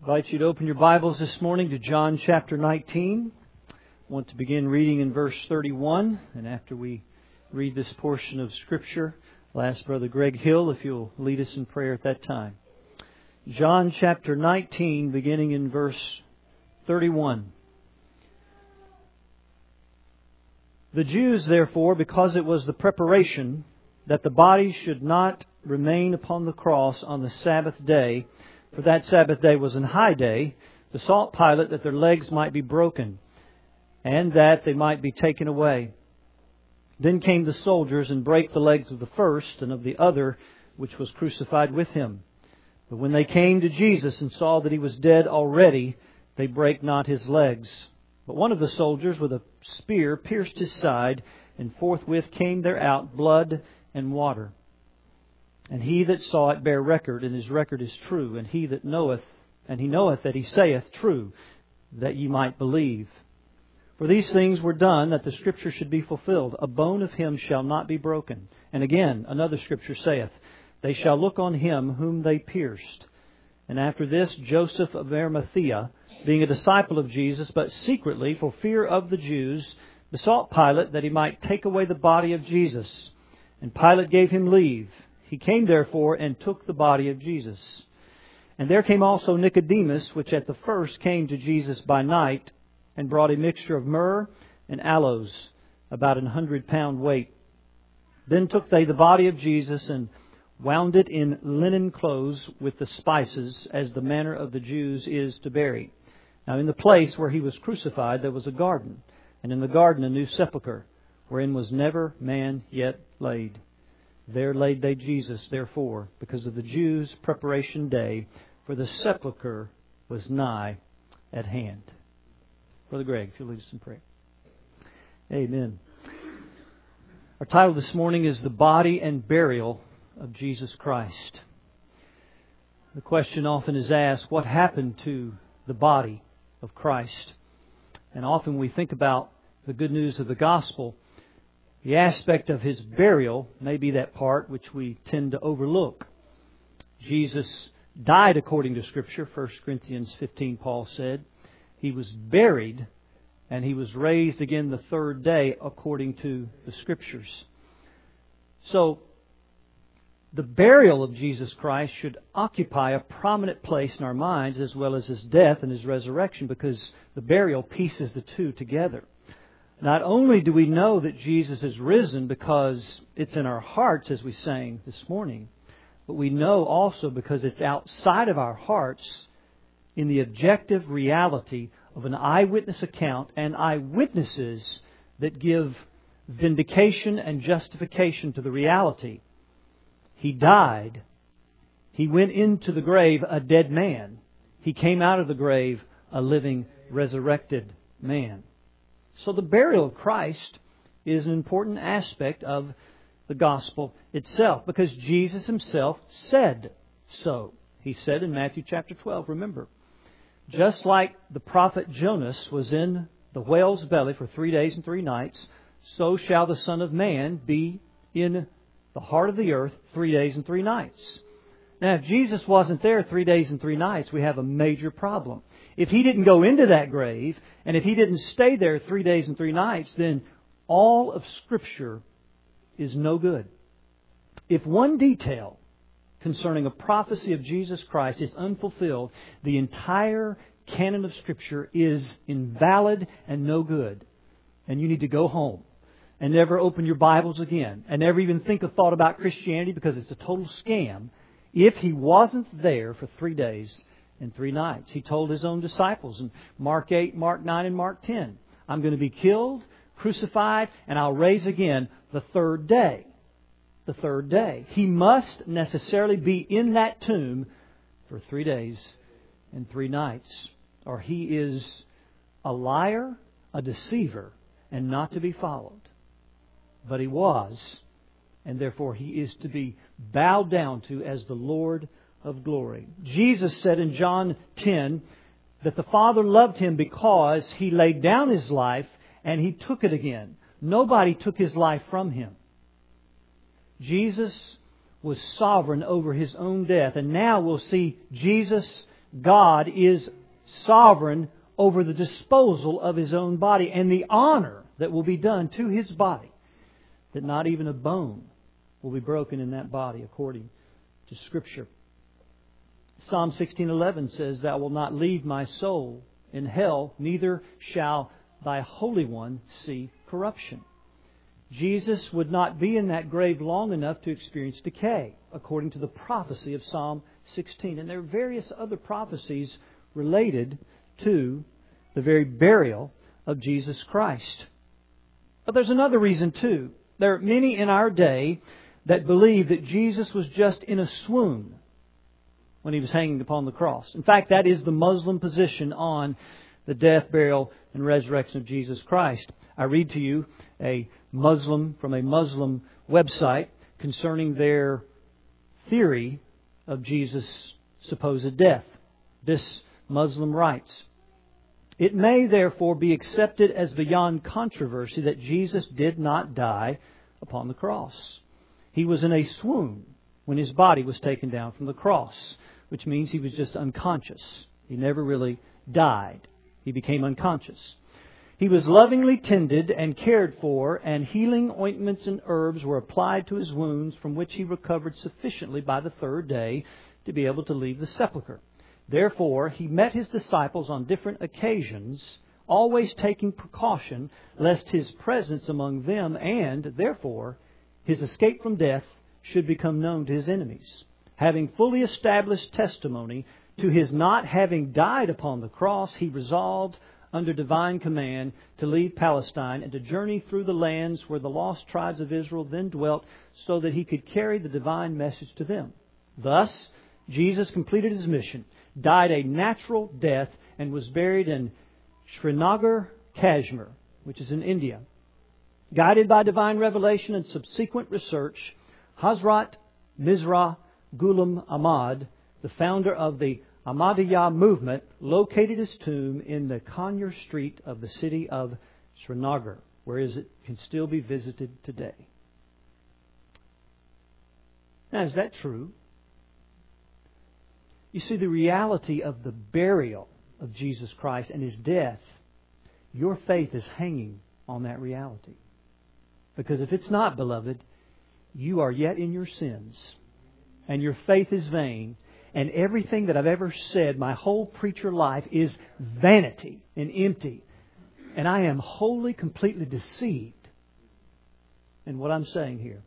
invite you to open your Bibles this morning to John chapter 19. I want to begin reading in verse 31. And after we read this portion of Scripture, I'll ask Brother Greg Hill if you'll lead us in prayer at that time. John chapter 19, beginning in verse 31. The Jews, therefore, because it was the preparation that the body should not remain upon the cross on the Sabbath day, for that Sabbath day was an high day, besought Pilate that their legs might be broken, and that they might be taken away. Then came the soldiers and brake the legs of the first and of the other, which was crucified with him. But when they came to Jesus and saw that he was dead already, they brake not his legs. But one of the soldiers with a spear pierced his side, and forthwith came there out blood and water. And he that saw it bare record, and his record is true. And he knoweth that he saith true, that ye might believe. For these things were done, that the Scripture should be fulfilled. A bone of him shall not be broken. And again, another Scripture saith, they shall look on him whom they pierced. And after this, Joseph of Arimathea, being a disciple of Jesus, but secretly, for fear of the Jews, besought Pilate that he might take away the body of Jesus. And Pilate gave him leave. He came therefore and took the body of Jesus. And there came also Nicodemus, which at the first came to Jesus by night, and brought a mixture of myrrh and aloes, about 100 pound weight. Then took they the body of Jesus, and wound it in linen clothes with the spices, as the manner of the Jews is to bury. Now in the place where he was crucified there was a garden, and in the garden a new sepulchre, wherein was never man yet laid. There laid they Jesus, therefore, because of the Jews' preparation day, for the sepulchre was nigh at hand. Brother Greg, if you'll lead us in prayer. Amen. Our title this morning is The Body and Burial of Jesus Christ. The question often is asked, what happened to the body of Christ? And often we think about the good news of the gospel. The aspect of His burial may be that part which we tend to overlook. Jesus died according to Scripture. 1 Corinthians 15, Paul said. He was buried and He was raised again the third day according to the Scriptures. So, the burial of Jesus Christ should occupy a prominent place in our minds, as well as His death and His resurrection, because the burial pieces the two together. Not only do we know that Jesus is risen because it's in our hearts, as we sang this morning, but we know also because it's outside of our hearts in the objective reality of an eyewitness account and eyewitnesses that give vindication and justification to the reality. He died. He went into the grave a dead man. He came out of the grave a living, resurrected man. So the burial of Christ is an important aspect of the gospel itself, because Jesus Himself said so. He said in Matthew chapter 12, remember, just like the prophet Jonas was in the whale's belly for 3 days and 3 nights, so shall the Son of Man be in the heart of the earth 3 days and 3 nights. Now, if Jesus wasn't there 3 days and 3 nights, we have a major problem. If He didn't go into that grave, and if He didn't stay there 3 days and 3 nights, then all of Scripture is no good. If one detail concerning a prophecy of Jesus Christ is unfulfilled, the entire canon of Scripture is invalid and no good. And you need to go home and never open your Bibles again, and never even think a thought about Christianity, because it's a total scam. If He wasn't there for 3 days and 3 nights. He told His own disciples in Mark 8, Mark 9, and Mark 10, I'm going to be killed, crucified, and I'll rise again the third day. The third day. He must necessarily be in that tomb for 3 days and 3 nights, or He is a liar, a deceiver, and not to be followed. But He was, and therefore He is to be bowed down to as the Lord of glory. Jesus said in John 10 that the Father loved Him because He laid down His life and He took it again. Nobody took His life from Him. Jesus was sovereign over His own death. And now we'll see Jesus God is sovereign over the disposal of His own body and the honor that will be done to His body, that not even a bone will be broken in that body, according to Scripture. Psalm 16:11 says, Thou wilt not leave my soul in hell, neither shall Thy Holy One see corruption. Jesus would not be in that grave long enough to experience decay, according to the prophecy of Psalm 16. And there are various other prophecies related to the very burial of Jesus Christ. But there's another reason too. There are many in our day that believe that Jesus was just in a swoon when He was hanging upon the cross. In fact, that is the Muslim position on the death, burial, and resurrection of Jesus Christ. I read to you from a Muslim website concerning their theory of Jesus' supposed death. This Muslim writes, It may therefore be accepted as beyond controversy that Jesus did not die upon the cross. He was in a swoon when His body was taken down from the cross, which means He was just unconscious. He never really died. He became unconscious. He was lovingly tended and cared for, and healing ointments and herbs were applied to His wounds, from which He recovered sufficiently by the third day to be able to leave the sepulchre. Therefore, He met His disciples on different occasions, always taking precaution lest His presence among them and, therefore, His escape from death should become known to His enemies. Having fully established testimony to His not having died upon the cross, He resolved, under divine command, to leave Palestine and to journey through the lands where the lost tribes of Israel then dwelt, so that He could carry the divine message to them. Thus, Jesus completed His mission, died a natural death, and was buried in Srinagar, Kashmir, which is in India. Guided by divine revelation and subsequent research, Hazrat Mirza Ghulam Ahmad, the founder of the Ahmadiyya movement, located his tomb in the Kanyar Street of the city of Srinagar, whereas it can still be visited today. Now, is that true? You see, the reality of the burial of Jesus Christ and His death, your faith is hanging on that reality. Because if it's not, beloved, you are yet in your sins, and your faith is vain, and everything that I've ever said my whole preacher life is vanity and empty. And I am wholly, completely deceived in what I'm saying here.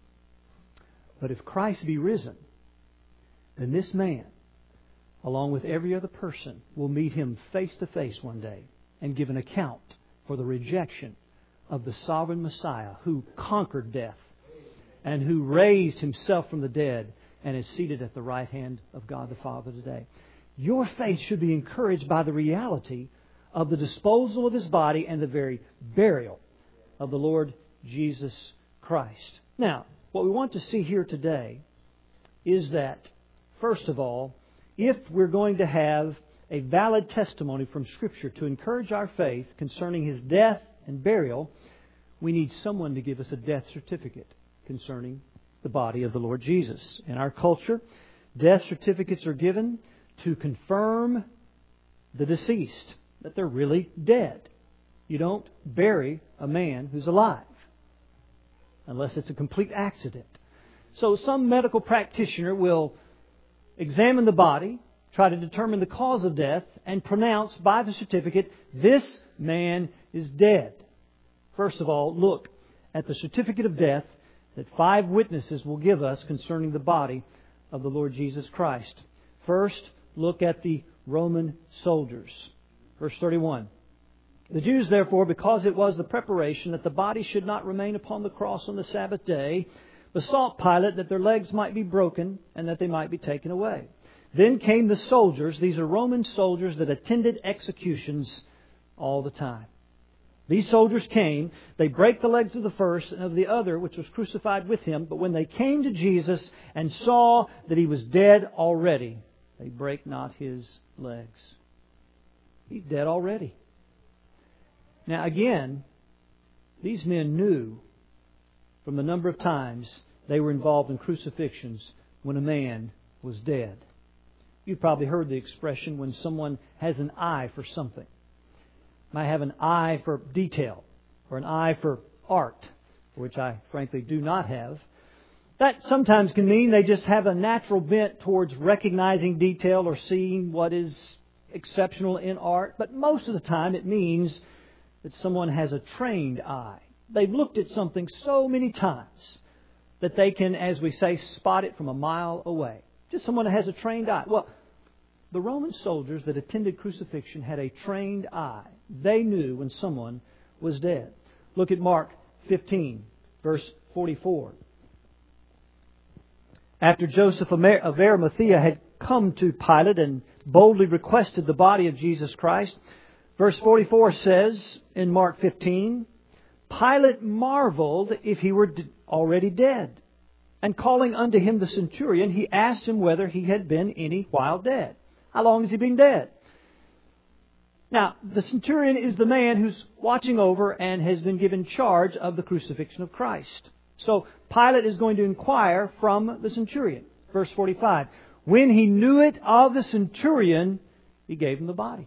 But if Christ be risen, then this man, along with every other person, will meet Him face to face one day and give an account for the rejection of the sovereign Messiah who conquered death and who raised Himself from the dead and is seated at the right hand of God the Father today. Your faith should be encouraged by the reality of the disposal of His body and the very burial of the Lord Jesus Christ. Now, what we want to see here today is that, first of all, if we're going to have a valid testimony from Scripture to encourage our faith concerning His death and burial, we need someone to give us a death certificate concerning the body of the Lord Jesus. In our culture, death certificates are given to confirm the deceased, that they're really dead. You don't bury a man who's alive unless it's a complete accident. So some medical practitioner will examine the body, try to determine the cause of death, and pronounce by the certificate, this man is dead. First of all, look at the certificate of death that 5 witnesses will give us concerning the body of the Lord Jesus Christ. First, look at the Roman soldiers. Verse 31. The Jews, therefore, because it was the preparation that the body should not remain upon the cross on the Sabbath day, besought Pilate that their legs might be broken and that they might be taken away. Then came the soldiers. These are Roman soldiers that attended executions all the time. These soldiers came, they brake the legs of the first and of the other, which was crucified with Him. But when they came to Jesus and saw that He was dead already, they brake not His legs. He's dead already. Now again, these men knew from the number of times they were involved in crucifixions when a man was dead. You've probably heard the expression when someone has an eye for something. Might have an eye for detail or an eye for art, which I frankly do not have. That sometimes can mean they just have a natural bent towards recognizing detail or seeing what is exceptional in art. But most of the time it means that someone has a trained eye. They've looked at something so many times that they can, as we say, spot it from a mile away. Just someone that has a trained eye. Well, the Roman soldiers that attended crucifixion had a trained eye. They knew when someone was dead. Look at Mark 15, verse 44. After Joseph of Arimathea had come to Pilate and boldly requested the body of Jesus Christ, verse 44 says in Mark 15, Pilate marveled if he were already dead. And calling unto him the centurion, he asked him whether he had been any while dead. How long has he been dead? Now, the centurion is the man who's watching over and has been given charge of the crucifixion of Christ. So Pilate is going to inquire from the centurion. Verse 45. When he knew it of the centurion, he gave him the body.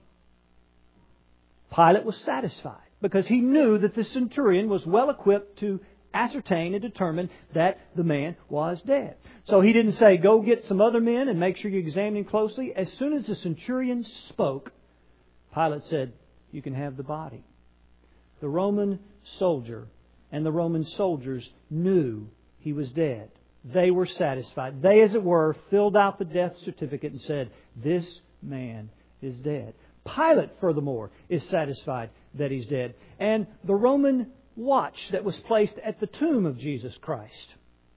Pilate was satisfied because he knew that the centurion was well equipped to ascertain and determine that the man was dead. So he didn't say, go get some other men and make sure you examine him closely. As soon as the centurion spoke, Pilate said, you can have the body. The Roman soldier and the Roman soldiers knew he was dead. They were satisfied. They, as it were, filled out the death certificate and said, this man is dead. Pilate, furthermore, is satisfied that he's dead. And the Roman watch that was placed at the tomb of Jesus Christ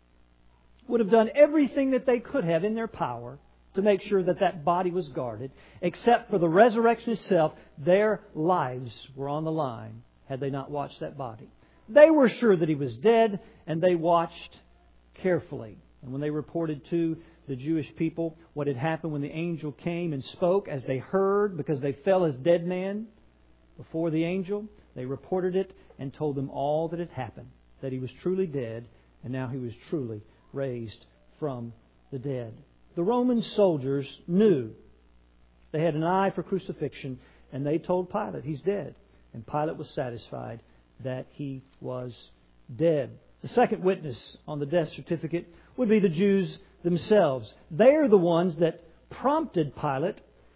would have done everything that they could have in their power to make sure that that body was guarded, except for the resurrection itself. Their lives were on the line had they not watched that body. They were sure that he was dead, and they watched carefully. And when they reported to the Jewish people what had happened when the angel came and spoke, as they heard, because they fell as dead men before the angel, they reported it and told them all that had happened, that he was truly dead, and now he was truly raised from the dead. The Roman soldiers knew. They had an eye for crucifixion, and they told Pilate, he's dead. And Pilate was satisfied that he was dead. The second witness on the death certificate would be the Jews themselves. They are the ones that prompted Pilate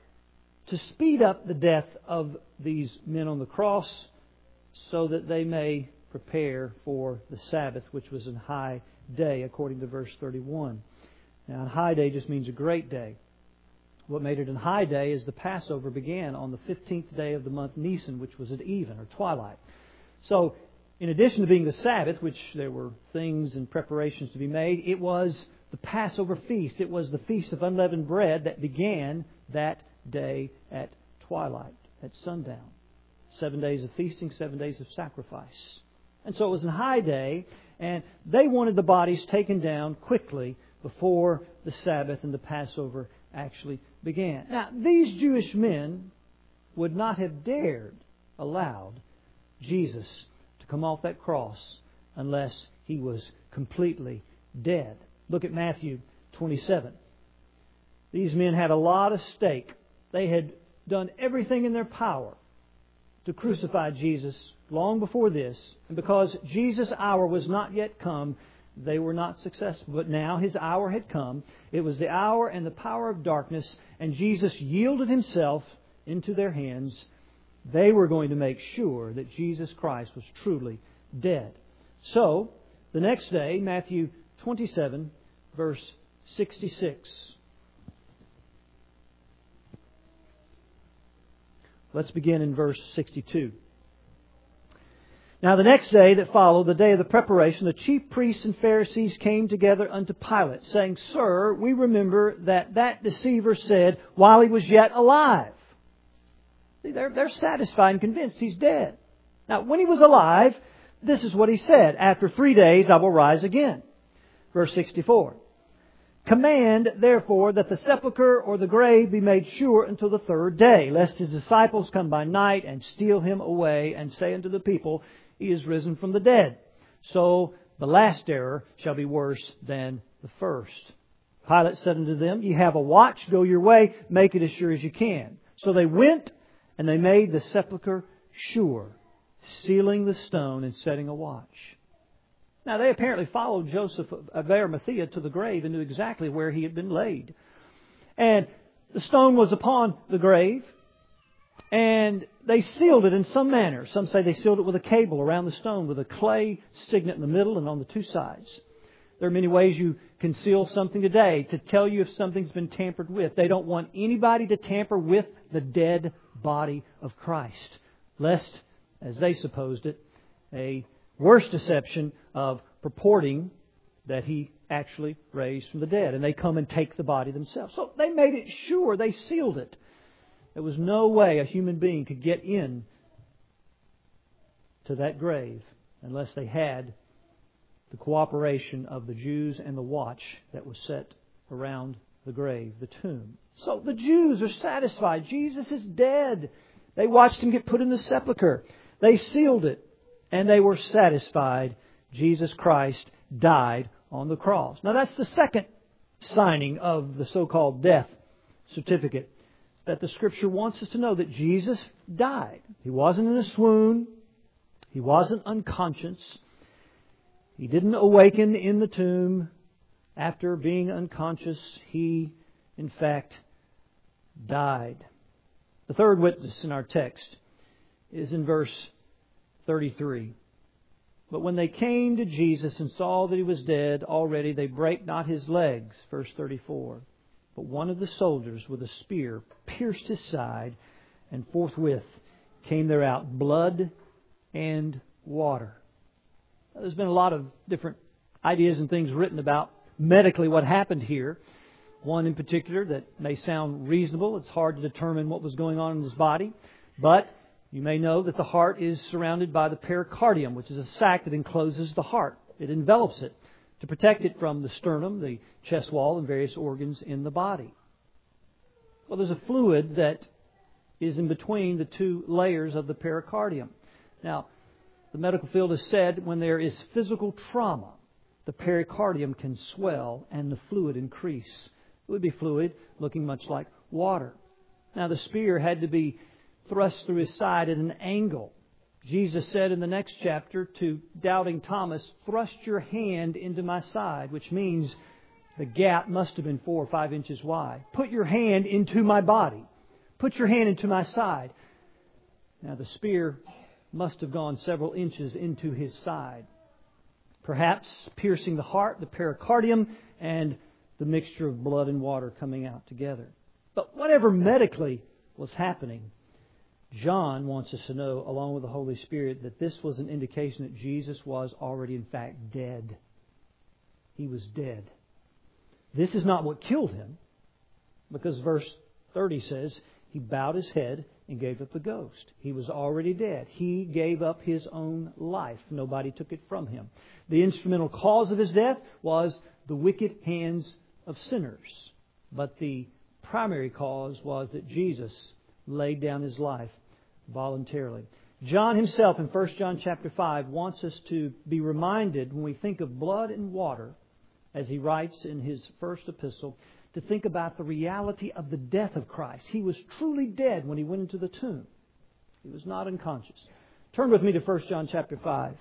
to speed up the death of these men on the cross so that they may prepare for the Sabbath, which was a high day, according to verse 31. Now, a high day just means a great day. What made it a high day is the Passover began on the 15th day of the month Nisan, which was at even, or twilight. So, in addition to being the Sabbath, which there were things and preparations to be made, it was the Passover feast. It was the Feast of Unleavened Bread that began that day at twilight, at sundown. 7 days of feasting, 7 days of sacrifice. And so it was a high day, and they wanted the bodies taken down quickly before the Sabbath and the Passover actually began. Now, these Jewish men would not have dared allowed Jesus to come off that cross unless he was completely dead. Look at Matthew 27. These men had a lot at stake. They had done everything in their power to crucify Jesus long before this. And because Jesus' hour was not yet come, they were not successful. But now His hour had come. It was the hour and the power of darkness, and Jesus yielded Himself into their hands. They were going to make sure that Jesus Christ was truly dead. So, the next day, Matthew 27, verse 66. Let's begin in verse 62. Now the next day that followed, the day of the preparation, the chief priests and Pharisees came together unto Pilate, saying, Sir, we remember that deceiver said, while he was yet alive. See, they're satisfied and convinced he's dead. Now, when he was alive, this is what he said, After 3 days I will rise again. Verse 64. Command, therefore, that the sepulchre or the grave be made sure until the 3rd day, lest his disciples come by night and steal him away and say unto the people, He is risen from the dead. So the last error shall be worse than the first. Pilate said unto them, Ye have a watch, go your way, make it as sure as you can. So they went, and they made the sepulchre sure, sealing the stone and setting a watch. Now they apparently followed Joseph of Arimathea to the grave and knew exactly where he had been laid. And the stone was upon the grave, and they sealed it in some manner. Some say they sealed it with a cable around the stone with a clay signet in the middle and on the two sides. There are many ways you can seal something today to tell you if something's been tampered with. They don't want anybody to tamper with the dead body of Christ, lest, as they supposed it, a worse deception of purporting that He actually raised from the dead. And they come and take the body themselves. So they made it sure. They sealed it. There was no way a human being could get in to that grave unless they had the cooperation of the Jews and the watch that was set around the grave, the tomb. So the Jews are satisfied. Jesus is dead. They watched Him get put in the sepulchre. They sealed it. And they were satisfied. Jesus Christ died on the cross. Now that's the second signing of the so-called death certificate that the Scripture wants us to know, that Jesus died. He wasn't in a swoon. He wasn't unconscious. He didn't awaken in the tomb after being unconscious. He, in fact, died. The third witness in our text is in verse 33. But when they came to Jesus and saw that He was dead already, they brake not His legs. Verse 34. But one of the soldiers with a spear pierced His side, and forthwith came there out blood and water. Now, there's been a lot of different ideas and things written about medically what happened here. One in particular that may sound reasonable. It's hard to determine what was going on in His body. But you may know that the heart is surrounded by the pericardium, which is a sac that encloses the heart. It envelops it to protect it from the sternum, the chest wall, and various organs in the body. Well, there's a fluid that is in between the two layers of the pericardium. Now, the medical field has said when there is physical trauma, the pericardium can swell and the fluid increase. It would be fluid looking much like water. Now, the spear had to be thrust through His side at an angle. Jesus said in the next chapter to doubting Thomas, "Thrust your hand into my side," which means the gap must have been 4 or 5 inches wide. Put your hand into my body. Put your hand into my side. Now the spear must have gone several inches into His side, perhaps piercing the heart, the pericardium, and the mixture of blood and water coming out together. But whatever medically was happening, John wants us to know, along with the Holy Spirit, that this was an indication that Jesus was already, in fact, dead. He was dead. This is not what killed Him, because verse 30 says, He bowed His head and gave up the ghost. He was already dead. He gave up His own life. Nobody took it from Him. The instrumental cause of His death was the wicked hands of sinners. But the primary cause was that Jesus laid down His life voluntarily. John himself in 1 John chapter 5 wants us to be reminded when we think of blood and water, as he writes in his first epistle, to think about the reality of the death of Christ. He was truly dead when He went into the tomb. He was not unconscious. Turn with me to 1 John chapter 5.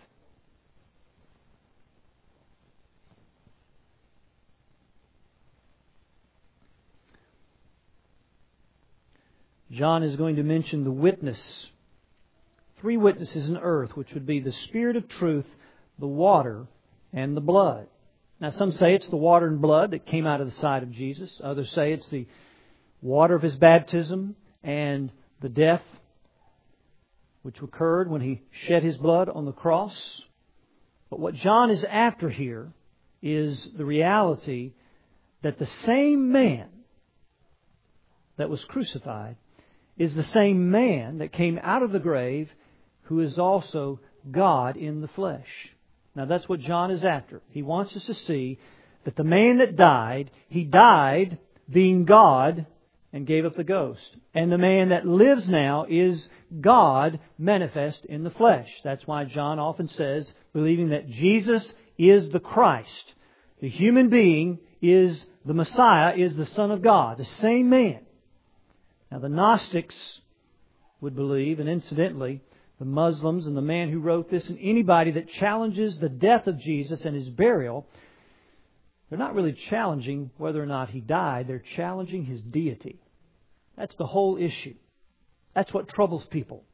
John is going to mention the witness. 3 witnesses in earth, which would be the Spirit of truth, the water, and the blood. Now some say it's the water and blood that came out of the side of Jesus. Others say it's the water of His baptism and the death which occurred when He shed His blood on the cross. But what John is after here is the reality that the same man that was crucified is the same man that came out of the grave, who is also God in the flesh. Now that's what John is after. He wants us to see that the man that died, he died being God and gave up the ghost. And the man that lives now is God manifest in the flesh. That's why John often says, believing that Jesus is the Christ. The human being is the Messiah is the Son of God, the same man. Now the Gnostics would believe, and incidentally, the Muslims and the man who wrote this and anybody that challenges the death of Jesus and His burial, they're not really challenging whether or not He died. They're challenging His deity. That's the whole issue. That's what troubles people.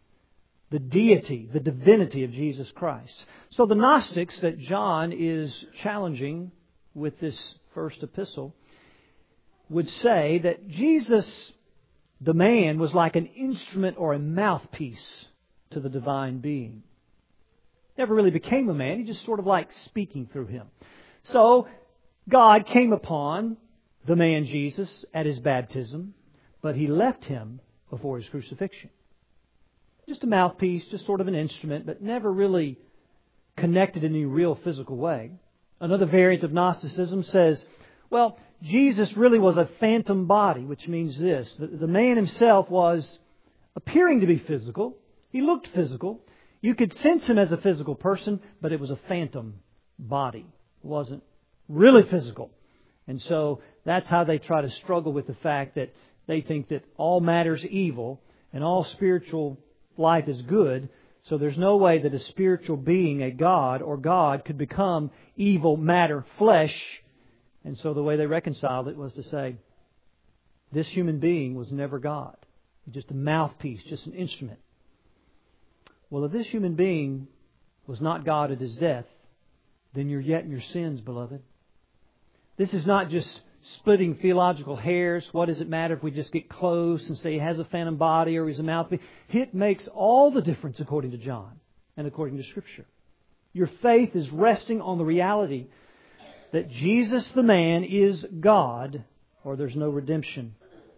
The deity, the divinity of Jesus Christ. So the Gnostics that John is challenging with this first epistle would say that Jesus, the man, was like an instrument or a mouthpiece to the divine being. Never really became a man. He just sort of like speaking through Him. So God came upon the man Jesus at His baptism, but He left Him before His crucifixion. Just a mouthpiece, just sort of an instrument, but never really connected in any real physical way. Another variant of Gnosticism says, well, Jesus really was a phantom body, which means this. The man Himself was appearing to be physical. He looked physical. You could sense Him as a physical person, but it was a phantom body. It wasn't really physical. And so that's how they try to struggle with the fact that they think that all matter's evil and all spiritual life is good. So there's no way that a spiritual being, a God or God, could become evil matter, flesh. And so the way they reconciled it was to say, this human being was never God. Just a mouthpiece, just an instrument. Well, if this human being was not God at His death, then you're yet in your sins, beloved. This is not just splitting theological hairs. What does it matter if we just get close and say He has a phantom body or He's a mouthpiece? It makes all the difference according to John and according to Scripture. Your faith is resting on the reality that Jesus the man is God, or there's no redemption.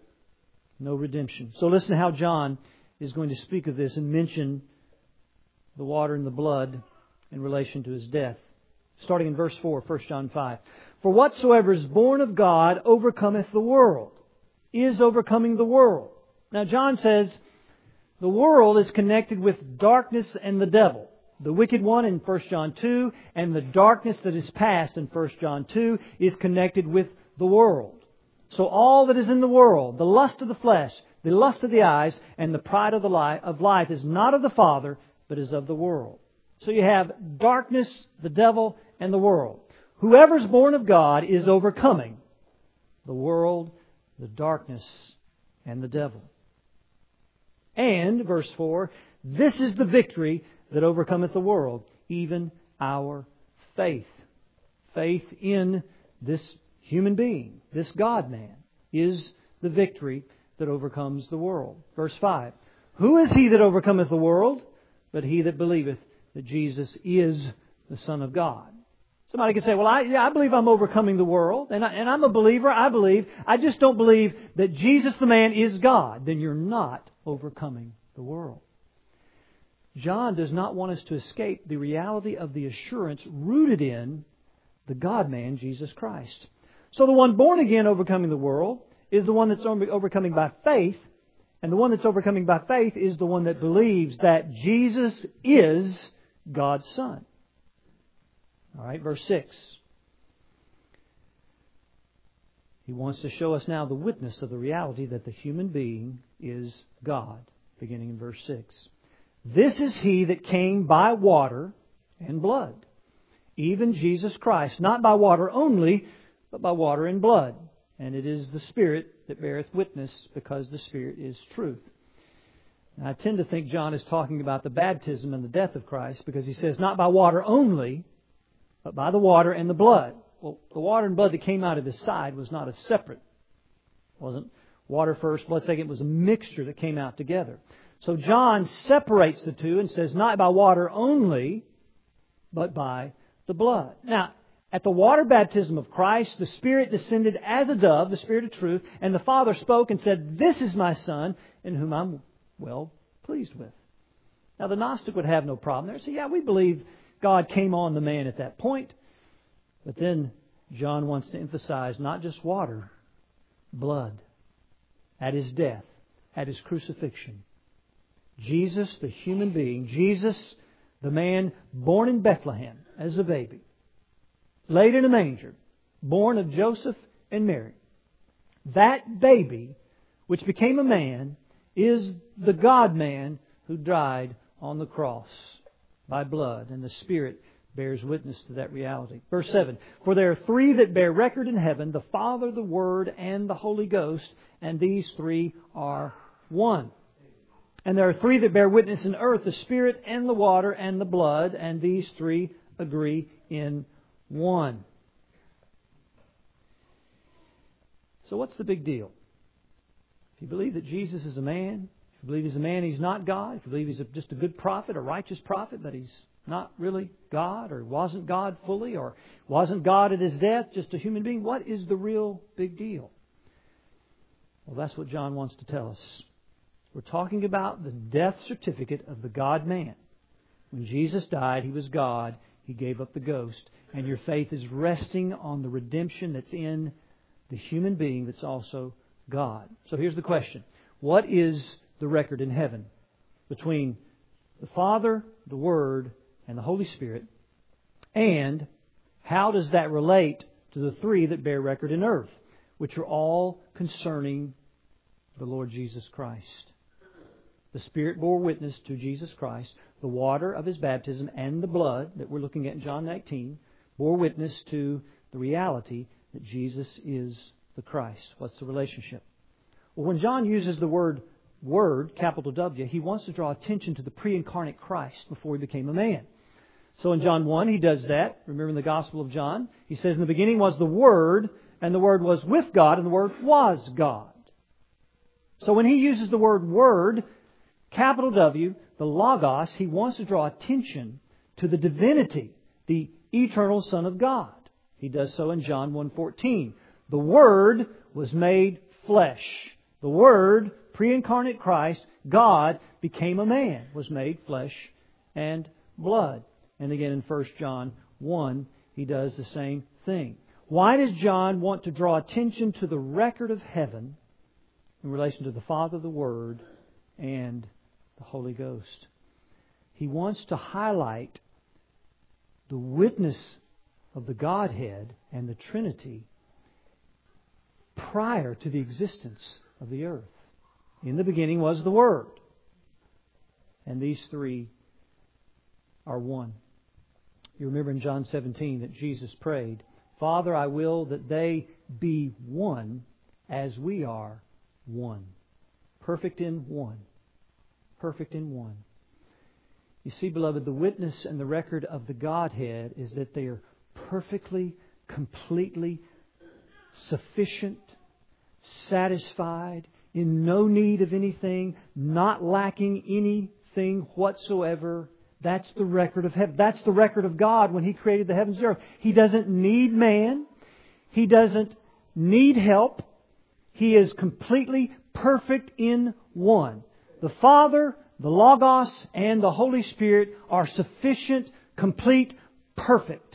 No redemption. So listen to how John is going to speak of this and mention the water and the blood in relation to His death. Starting in verse 4, 1 John 5. For whatsoever is born of God overcometh the world, is overcoming the world. Now John says the world is connected with darkness and the devil. The wicked one in 1 John 2 and the darkness that is past in 1 John 2 is connected with the world. So all that is in the world, the lust of the flesh, the lust of the eyes, and the pride of life is not of the Father, but is of the world. So you have darkness, the devil, and the world. Whoever's born of God is overcoming the world, the darkness, and the devil. And, verse 4, this is the victory that overcometh the world, even our faith. Faith in this human being, this God-man, is the victory that overcomes the world. Verse 5, who is he that overcometh the world, but he that believeth that Jesus is the Son of God? Somebody can say, well, I believe I'm overcoming the world, and I'm a believer, I believe. I just don't believe that Jesus the man is God. Then you're not overcoming the world. John does not want us to escape the reality of the assurance rooted in the God-man, Jesus Christ. So the one born again overcoming the world is the one that's overcoming by faith, and the one that's overcoming by faith is the one that believes that Jesus is God's Son. All right, verse 6. He wants to show us now the witness of the reality that the human being is God, beginning in verse 6. This is He that came by water and blood, even Jesus Christ, not by water only, but by water and blood. And it is the Spirit that beareth witness, because the Spirit is truth. Now, I tend to think John is talking about the baptism and the death of Christ, because he says not by water only, but by the water and the blood. Well, the water and blood that came out of His side was not a separate. It wasn't water first, blood second. It was a mixture that came out together. So John separates the two and says not by water only, but by the blood. Now, at the water baptism of Christ, the Spirit descended as a dove, the Spirit of truth, and the Father spoke and said, "This is my Son, in whom I'm well pleased with." Now, the Gnostic would have no problem there. So, yeah, we believe God came on the man at that point. But then John wants to emphasize not just water, blood. At His death, at His crucifixion. Jesus, the human being, Jesus, the man born in Bethlehem as a baby, laid in a manger, born of Joseph and Mary. That baby, which became a man, is the God-man who died on the cross by blood, and the Spirit bears witness to that reality. Verse 7, For there are three that bear record in heaven, the Father, the Word, and the Holy Ghost, and these three are one. And there are three that bear witness in earth, the Spirit and the water and the blood, and these three agree in one. So what's the big deal? If you believe that Jesus is a man, if you believe He's a man, He's not God. If you believe He's just a good prophet, a righteous prophet, but He's not really God, or wasn't God fully, or wasn't God at His death, just a human being, what is the real big deal? Well, that's what John wants to tell us. We're talking about the death certificate of the God-man. When Jesus died, He was God. He gave up the ghost. And your faith is resting on the redemption that's in the human being that's also God. So here's the question. What is the record in heaven between the Father, the Word, and the Holy Spirit? And how does that relate to the three that bear record in earth, which are all concerning the Lord Jesus Christ? The Spirit bore witness to Jesus Christ. The water of His baptism and the blood that we're looking at in John 19 bore witness to the reality that Jesus is the Christ. What's the relationship? Well, when John uses the word Word, capital W, he wants to draw attention to the pre-incarnate Christ before He became a man. So in John 1, he does that. Remember in the Gospel of John, he says, In the beginning was the Word, and the Word was with God, and the Word was God. So when he uses the word Word, capital W, the Logos, he wants to draw attention to the divinity, the eternal Son of God. He does so in John 1:14. The Word was made flesh. The Word, pre-incarnate Christ, God, became a man, was made flesh and blood. And again in 1 John 1, he does the same thing. Why does John want to draw attention to the record of heaven in relation to the Father, the Word, and the Holy Ghost? He wants to highlight the witness of the Godhead and the Trinity prior to the existence of the earth. In the beginning was the Word. And these three are one. You remember in John 17 that Jesus prayed, Father, I will that they be one as we are one. Perfect in one. Perfect in one. You see, beloved, the witness and the record of the Godhead is that they are perfectly, completely sufficient, satisfied, in no need of anything, not lacking anything whatsoever. That's the record of heaven. That's the record of God when He created the heavens and the earth. He doesn't need man. He doesn't need help. He is completely perfect in one. The Father, the Logos, and the Holy Spirit are sufficient, complete, perfect.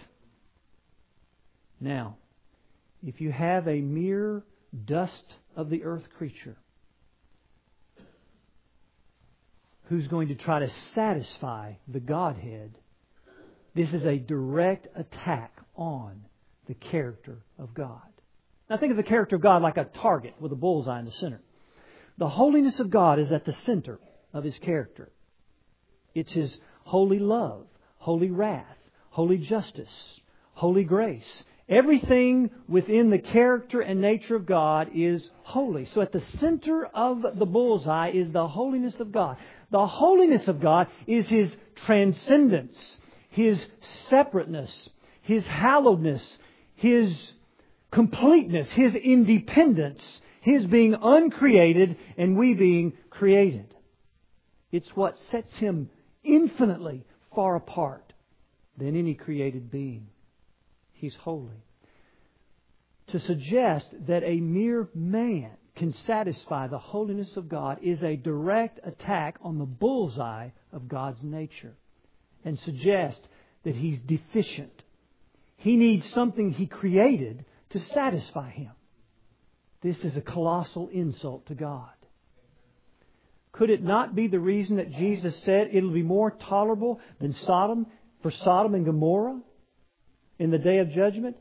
Now, if you have a mere dust of the earth creature who's going to try to satisfy the Godhead, this is a direct attack on the character of God. Now think of the character of God like a target with a bullseye in the center. The holiness of God is at the center of His character. It's His holy love, holy wrath, holy justice, holy grace. Everything within the character and nature of God is holy. So at the center of the bullseye is the holiness of God. The holiness of God is His transcendence, His separateness, His hallowedness, His completeness, His independence, His being uncreated and we being created. It's what sets Him infinitely far apart than any created being. He's holy. To suggest that a mere man can satisfy the holiness of God is a direct attack on the bullseye of God's nature and suggest that He's deficient. He needs something He created to satisfy Him. This is a colossal insult to God. Could it not be the reason that Jesus said it'll be more tolerable than Sodom for Sodom and Gomorrah in the day of judgment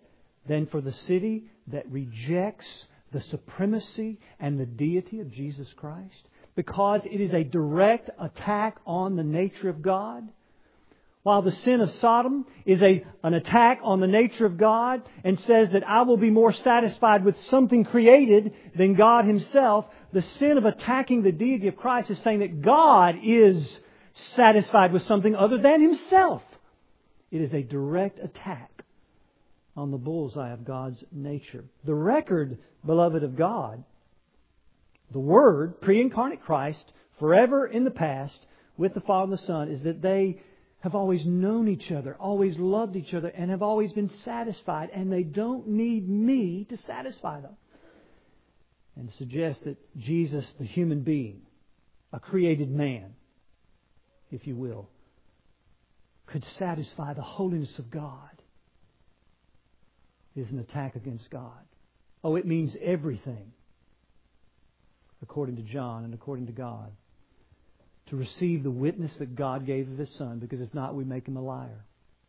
than for the city that rejects the supremacy and the deity of Jesus Christ? Because it is a direct attack on the nature of God. While the sin of Sodom is an attack on the nature of God and says that I will be more satisfied with something created than God Himself, the sin of attacking the deity of Christ is saying that God is satisfied with something other than Himself. It is a direct attack on the bullseye of God's nature. The record, beloved of God, the Word, pre-incarnate Christ, forever in the past, with the Father and the Son, is that they have always known each other, always loved each other, and have always been satisfied, and they don't need me to satisfy them. And suggest that Jesus, the human being, a created man, if you will, could satisfy the holiness of God is an attack against God. Oh, it means everything, according to John and according to God, to receive the witness that God gave of His Son, because if not, we make Him a liar.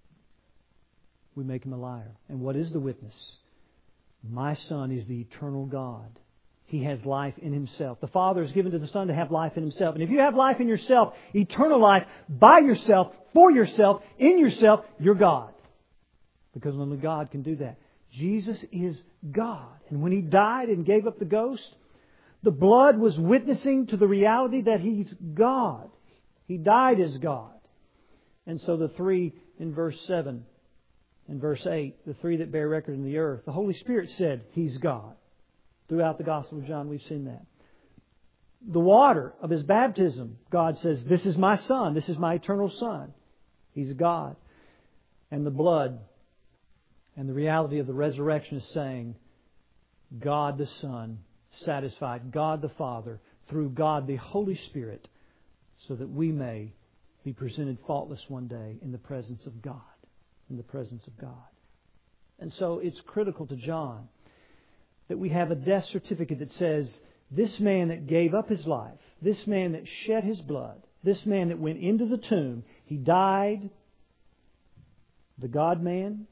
We make Him a liar. And what is the witness? My Son is the eternal God. He has life in Himself. The Father has given to the Son to have life in Himself. And if you have life in yourself, eternal life, by yourself, for yourself, in yourself, you're God. Because only God can do that. Jesus is God. And when He died and gave up the ghost, the blood was witnessing to the reality that He's God. He died as God. And so the three in verse 7 and verse 8, the three that bear record in the earth, the Holy Spirit said He's God. Throughout the Gospel of John, we've seen that. The water of His baptism, God says, this is my Son, this is my eternal Son. He's God. And the blood and the reality of the resurrection is saying, God the Son satisfied God the Father through God the Holy Spirit, so that we may be presented faultless one day in the presence of God. In the presence of God. And so it's critical to John that we have a death certificate that says, this man that gave up his life, this man that shed his blood, this man that went into the tomb, he died, the God-man.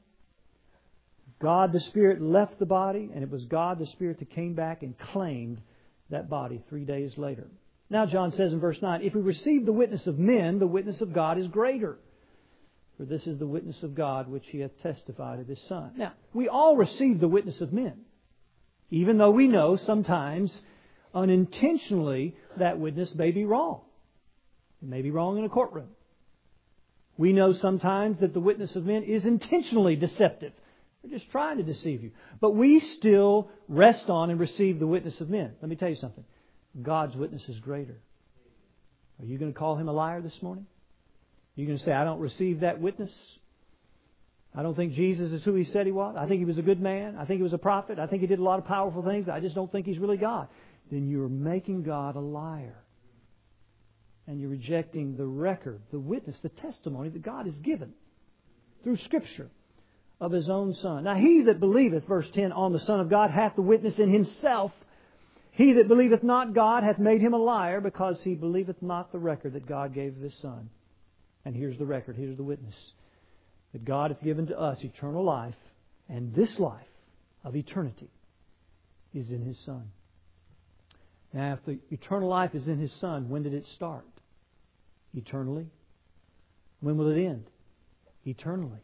God the Spirit left the body, and it was God the Spirit that came back and claimed that body 3 days later. Now John says in verse 9, if we receive the witness of men, the witness of God is greater. For this is the witness of God which He hath testified of His Son. Now, we all receive the witness of men. Even though we know sometimes unintentionally that witness may be wrong. It may be wrong in a courtroom. We know sometimes that the witness of men is intentionally deceptive. They're just trying to deceive you. But we still rest on and receive the witness of men. Let me tell you something. God's witness is greater. Are you going to call Him a liar this morning? Are you going to say, I don't receive that witness? I don't think Jesus is who He said He was. I think He was a good man. I think He was a prophet. I think He did a lot of powerful things. I just don't think He's really God. Then you're making God a liar. And you're rejecting the record, the witness, the testimony that God has given through Scripture of His own Son. Now he that believeth, verse 10, on the Son of God hath the witness in himself. He that believeth not God hath made him a liar, because he believeth not the record that God gave of His Son. And here's the record, here's the witness. That God hath given to us eternal life, and this life of eternity is in His Son. Now, if the eternal life is in His Son, when did it start? Eternally. When will it end? Eternally.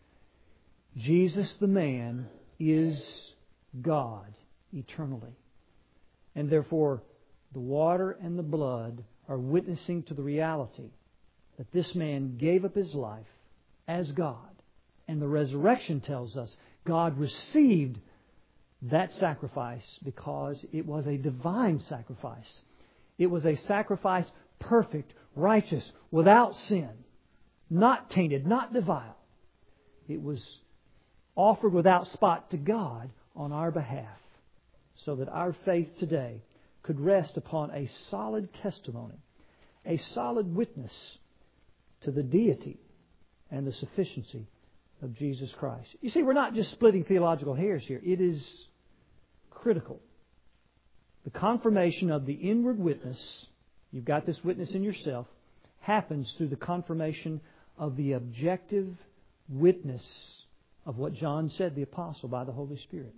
Jesus the man is God eternally. And therefore, the water and the blood are witnessing to the reality that this man gave up his life as God. And the resurrection tells us God received that sacrifice because it was a divine sacrifice. It was a sacrifice perfect, righteous, without sin, not tainted, not defiled. It was offered without spot to God on our behalf, so that our faith today could rest upon a solid testimony, a solid witness to the deity and the sufficiency of Jesus Christ. You see, we're not just splitting theological hairs here. It is critical. The confirmation of the inward witness, you've got this witness in yourself, happens through the confirmation of the objective witness of what John said, the apostle, by the Holy Spirit.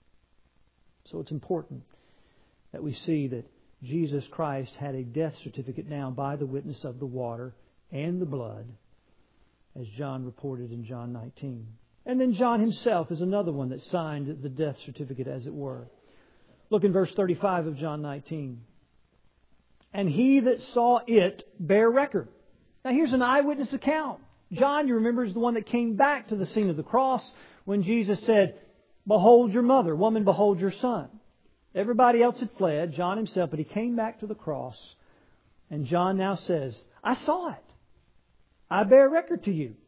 So it's important that we see that Jesus Christ had a death certificate now by the witness of the water and the blood, as John reported in John 19. And then John himself is another one that signed the death certificate, as it were. Look in verse 35 of John 19. And he that saw it bare record. Now here's an eyewitness account. John, you remember, is the one that came back to the scene of the cross when Jesus said, "Behold your mother, woman, behold your son." Everybody else had fled, John himself, but he came back to the cross. And John now says, "I saw it. I bear record to you."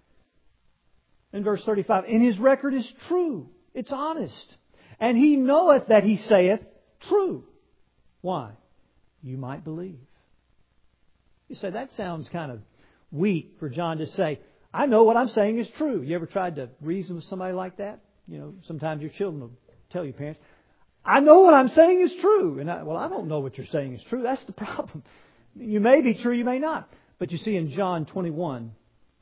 In verse 35, and his record is true. It's honest. And he knoweth that he saith true. Why? You might believe. You say, that sounds kind of weak for John to say, I know what I'm saying is true. You ever tried to reason with somebody like that? Sometimes your children will tell you, parents, I know what I'm saying is true. And I don't know what you're saying is true. That's the problem. You may be true, you may not. But you see in John 21,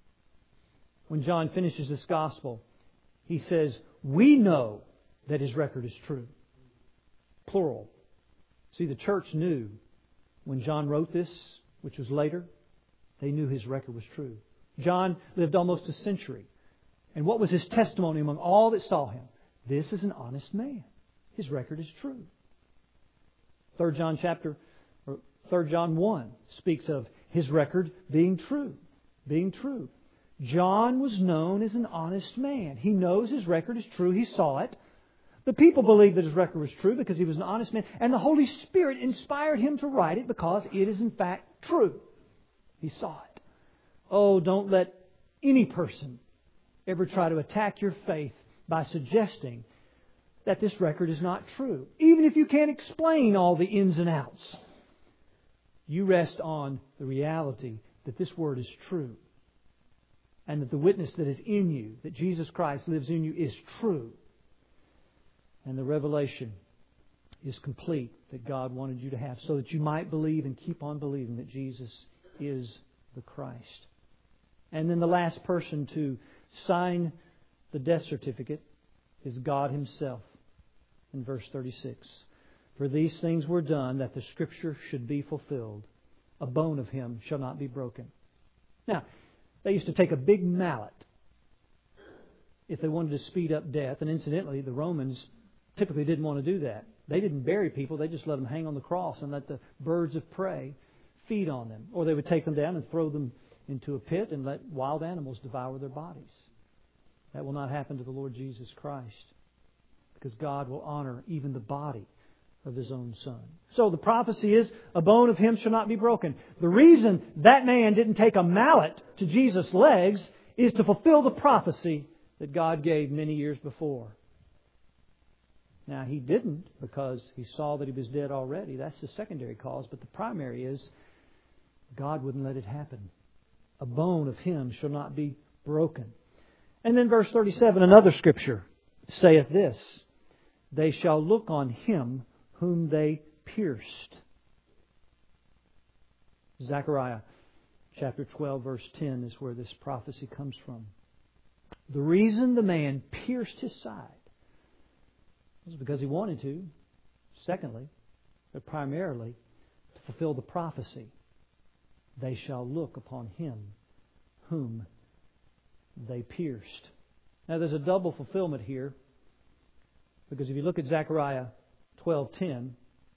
when John finishes this gospel, he says, we know that his record is true. Plural. See, the church knew when John wrote this, which was later, they knew his record was true. John lived almost a century. And what was his testimony among all that saw him? This is an honest man. His record is true. 3 John 1 speaks of his record being true. Being true. John was known as an honest man. He knows his record is true. He saw it. The people believed that his record was true because he was an honest man. And the Holy Spirit inspired him to write it because it is in fact true. He saw it. Oh, don't let any person ever try to attack your faith by suggesting that this record is not true. Even if you can't explain all the ins and outs. You rest on the reality that this Word is true. And that the witness that is in you, that Jesus Christ lives in you, is true. And the revelation is complete that God wanted you to have so that you might believe and keep on believing that Jesus is the Christ. And then the last person to sign the death certificate is God Himself. In verse 36, for these things were done that the Scripture should be fulfilled. A bone of him shall not be broken. Now, they used to take a big mallet if they wanted to speed up death. And incidentally, the Romans typically didn't want to do that. They didn't bury people. They just let them hang on the cross and let the birds of prey feed on them. Or they would take them down and throw them into a pit and let wild animals devour their bodies. That will not happen to the Lord Jesus Christ, because God will honor even the body of His own Son. So the prophecy is, a bone of him shall not be broken. The reason that man didn't take a mallet to Jesus' legs is to fulfill the prophecy that God gave many years before. Now, He didn't because He saw that he was dead already. That's the secondary cause. But the primary is, God wouldn't let it happen. A bone of him shall not be broken. And then verse 37, another scripture saith this, they shall look on him whom they pierced. Zechariah chapter 12 verse 10 is where this prophecy comes from. The reason the man pierced his side was because he wanted to. Secondly, but primarily, to fulfill the prophecy. They shall look upon him whom they pierced. Now there's a double fulfillment here, because if you look at Zechariah 12:10,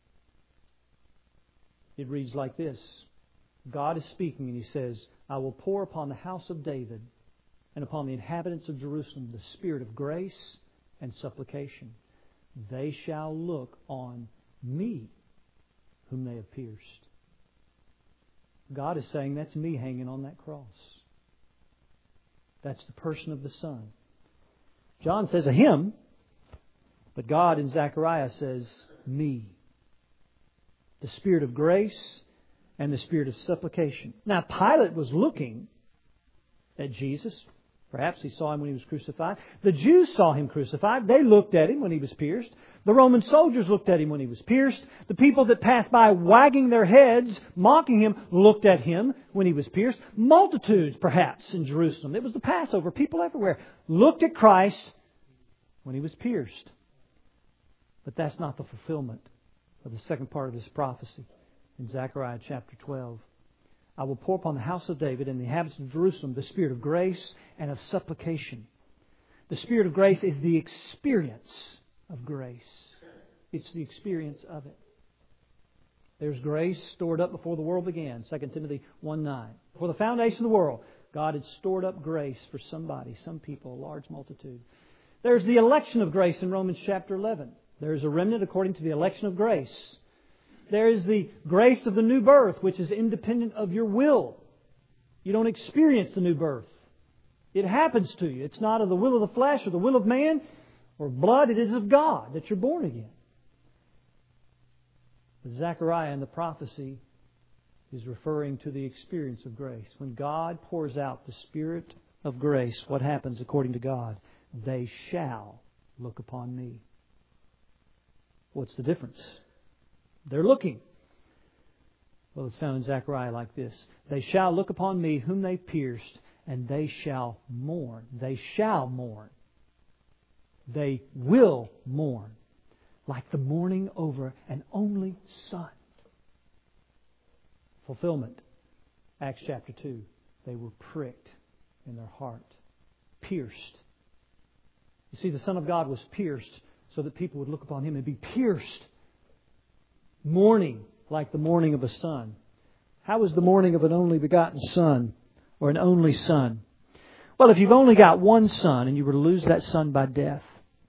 it reads like this. God is speaking and He says, I will pour upon the house of David and upon the inhabitants of Jerusalem the spirit of grace and supplication. They shall look on me whom they have pierced. God is saying, that's me hanging on that cross. That's the person of the Son. John says a him, but God in Zechariah says me. The spirit of grace and the spirit of supplication. Now, Pilate was looking at Jesus Perhaps he saw Him when He was crucified. The Jews saw Him crucified. They looked at Him when He was pierced. The Roman soldiers looked at Him when He was pierced. The people that passed by wagging their heads, mocking Him, looked at Him when He was pierced. Multitudes, perhaps, in Jerusalem. It was the Passover. People everywhere looked at Christ when He was pierced. But that's not the fulfillment of the second part of this prophecy in Zechariah chapter 12. I will pour upon the house of David and the inhabitants of Jerusalem the spirit of grace and of supplication. The spirit of grace is the experience of grace. It's the experience of it. There's grace stored up before the world began. 2 Timothy 1:9. Before the foundation of the world, God had stored up grace for somebody, some people, a large multitude. There's the election of grace in Romans chapter 11. There is a remnant according to the election of grace. There is the grace of the new birth, which is independent of your will. You don't experience the new birth. It happens to you. It's not of the will of the flesh or the will of man or blood. It is of God that you're born again. But Zechariah in the prophecy is referring to the experience of grace. When God pours out the Spirit of grace, what happens according to God? They shall look upon me. What's the difference? They're looking. Well, it's found in Zechariah like this. They shall look upon me whom they pierced, and they shall mourn. They shall mourn. They will mourn, like the mourning over an only son. Fulfillment. Acts chapter 2. They were pricked in their heart. Pierced. You see, the Son of God was pierced so that people would look upon Him and be pierced. Mourning like the mourning of a son. How is the mourning of an only begotten son or an only son? Well, if you've only got one son and you were to lose that son by death,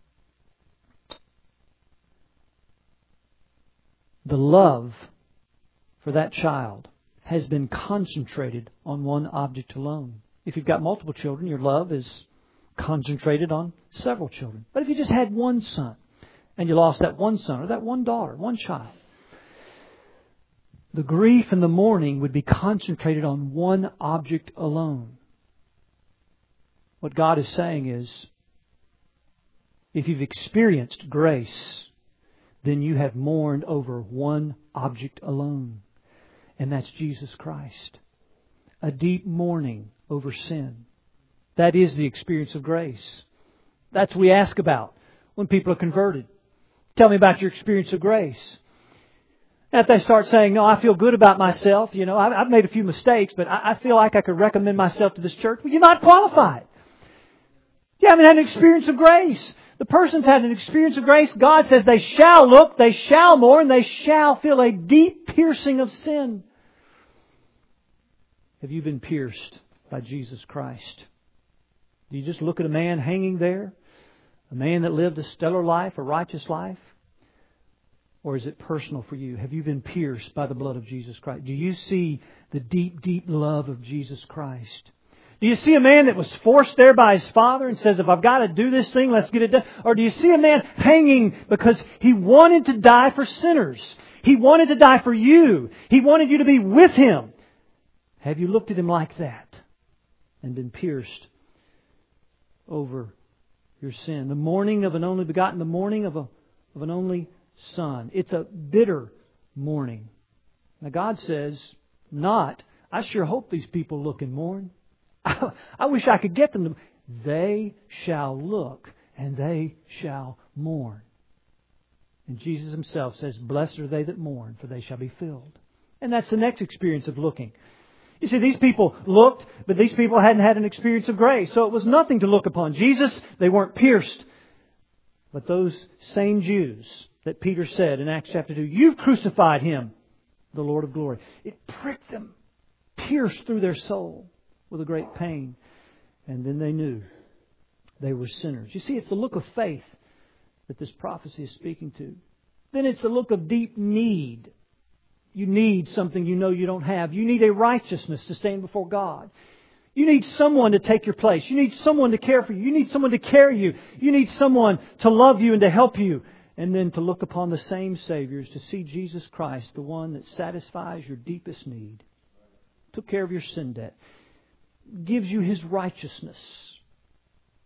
the love for that child has been concentrated on one object alone. If you've got multiple children, your love is concentrated on several children. But if you just had one son and you lost that one son or that one daughter, one child, the grief and the mourning would be concentrated on one object alone. What God is saying is, if you've experienced grace, then you have mourned over one object alone. And that's Jesus Christ. A deep mourning over sin. That is the experience of grace. That's what we ask about when people are converted. Tell me about your experience of grace. And if they start saying, no, I feel good about myself, I've made a few mistakes, but I feel like I could recommend myself to this church. Well, you're not qualified. You haven't had an experience of grace. The person's had an experience of grace. God says they shall look, they shall mourn, they shall feel a deep piercing of sin. Have you been pierced by Jesus Christ? Do you just look at a man hanging there? A man that lived a stellar life, a righteous life? Or is it personal for you? Have you been pierced by the blood of Jesus Christ? Do you see the deep, deep love of Jesus Christ? Do you see a man that was forced there by his father and says, if I've got to do this thing, let's get it done? Or do you see a man hanging because he wanted to die for sinners? He wanted to die for you. He wanted you to be with Him. Have you looked at Him like that and been pierced over your sin? The mourning of an only begotten, the mourning of an only son. It's a bitter mourning. Now God says, I sure hope these people look and mourn. I wish I could get them to. They shall look and they shall mourn. And Jesus Himself says, blessed are they that mourn, for they shall be filled. And that's the next experience of looking. You see, these people looked, but these people hadn't had an experience of grace. So it was nothing to look upon Jesus. They weren't pierced. But those same Jews that Peter said in Acts chapter 2, you've crucified Him, the Lord of glory. It pricked them, pierced through their soul with a great pain. And then they knew they were sinners. You see, it's the look of faith that this prophecy is speaking to. Then it's a look of deep need. You need something you know you don't have. You need a righteousness to stand before God. You need someone to take your place. You need someone to care for you. You need someone to carry you. You need someone to love you and to help you. And then to look upon the same Saviors, to see Jesus Christ, the one that satisfies your deepest need, took care of your sin debt, gives you His righteousness,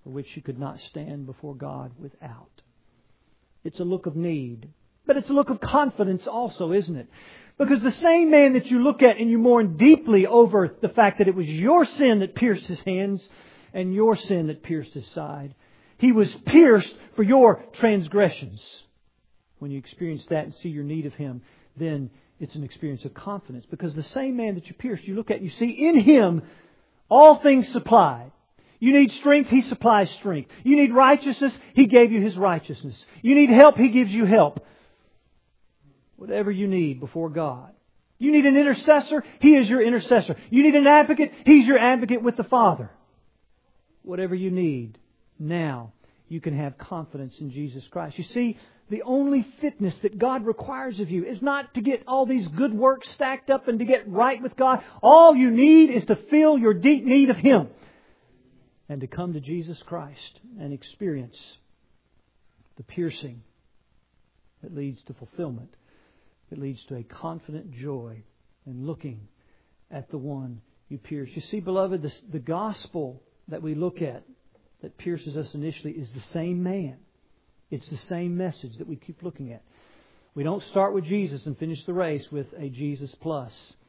for which you could not stand before God without. It's a look of need. But it's a look of confidence also, isn't it? Because the same man that you look at and you mourn deeply over the fact that it was your sin that pierced His hands and your sin that pierced His side. He was pierced for your transgressions. When you experience that and see your need of Him, then it's an experience of confidence. Because the same man that you pierced, you look at and you see in Him all things supplied. You need strength, He supplies strength. You need righteousness, He gave you His righteousness. You need help, He gives you help. Whatever you need before God. You need an intercessor, He is your intercessor. You need an advocate, He's your advocate with the Father. Whatever you need, now you can have confidence in Jesus Christ. You see, the only fitness that God requires of you is not to get all these good works stacked up and to get right with God. All you need is to feel your deep need of Him and to come to Jesus Christ and experience the piercing that leads to fulfillment. It leads to a confident joy in looking at the one you pierce. You see, beloved, the gospel that we look at that pierces us initially is the same man. It's the same message that we keep looking at. We don't start with Jesus and finish the race with a Jesus plus.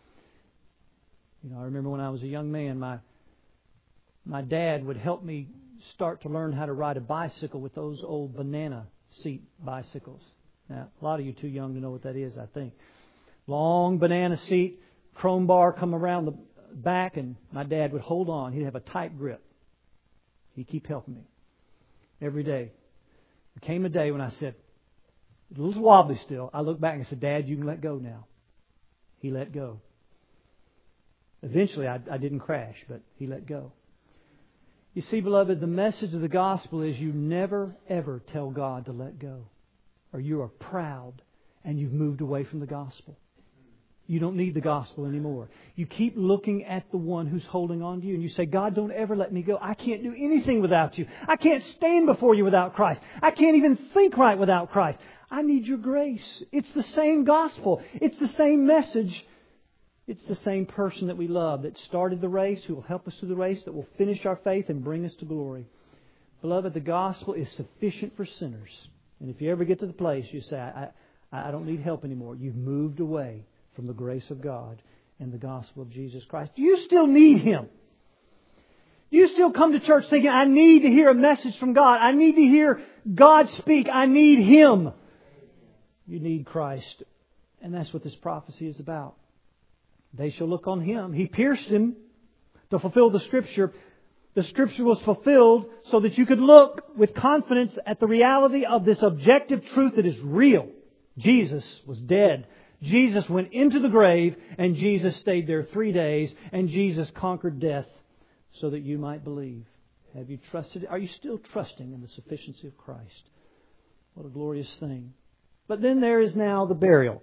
I remember when I was a young man, my dad would help me start to learn how to ride a bicycle with those old banana seat bicycles. Now, a lot of you too young to know what that is, I think. Long banana seat, chrome bar come around the back, and my dad would hold on. He'd have a tight grip. He'd keep helping me every day. There came a day when I said, it was wobbly still. I looked back and said, Dad, you can let go now. He let go. Eventually, I didn't crash, but He let go. You see, beloved, the message of the gospel is you never, ever tell God to let go. Or you are proud and you've moved away from the gospel. You don't need the gospel anymore. You keep looking at the one who's holding on to you and you say, God, don't ever let me go. I can't do anything without you. I can't stand before you without Christ. I can't even think right without Christ. I need your grace. It's the same gospel. It's the same message. It's the same person that we love that started the race, who will help us through the race, that will finish our faith and bring us to glory. Beloved, the gospel is sufficient for sinners. And if you ever get to the place you say, I don't need help anymore, you've moved away from the grace of God and the gospel of Jesus Christ. Do you still need Him? Do you still come to church thinking, I need to hear a message from God. I need to hear God speak. I need Him. You need Christ. And that's what this prophecy is about. They shall look on Him. He pierced Him to fulfill the Scripture. The Scripture was fulfilled so that you could look with confidence at the reality of this objective truth that is real. Jesus was dead. Jesus went into the grave and Jesus stayed there 3 days and Jesus conquered death so that you might believe. Have you trusted? Are you still trusting in the sufficiency of Christ? What a glorious thing. But then there is now the burial.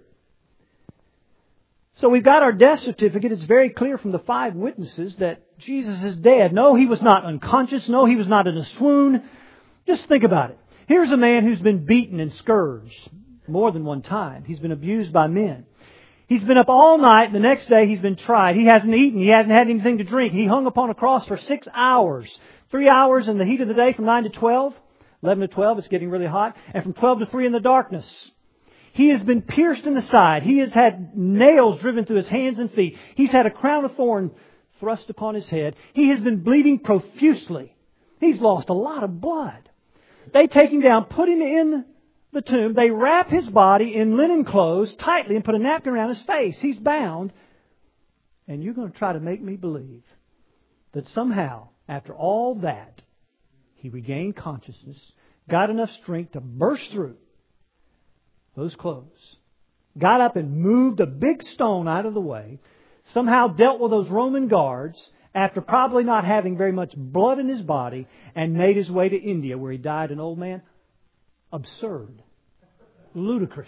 So we've got our death certificate. It's very clear from the 5 witnesses that Jesus is dead. No, He was not unconscious. No, He was not in a swoon. Just think about it. Here's a man who's been beaten and scourged more than one time. He's been abused by men. He's been up all night. The next day He's been tried. He hasn't eaten. He hasn't had anything to drink. He hung upon a cross for 6 hours. 3 hours in the heat of the day from 9 to 12. 11 to 12, it's getting really hot. And from 12 to 3 in the darkness. He has been pierced in the side. He has had nails driven through His hands and feet. He's had a crown of thorn thrust upon His head. He has been bleeding profusely. He's lost a lot of blood. They take Him down, put Him in the tomb. They wrap His body in linen clothes tightly and put a napkin around His face. He's bound. And you're going to try to make me believe that somehow, after all that, He regained consciousness, got enough strength to burst through those clothes, got up and moved a big stone out of the way, somehow dealt with those Roman guards after probably not having very much blood in His body, and made His way to India where He died an old man. Absurd. Ludicrous.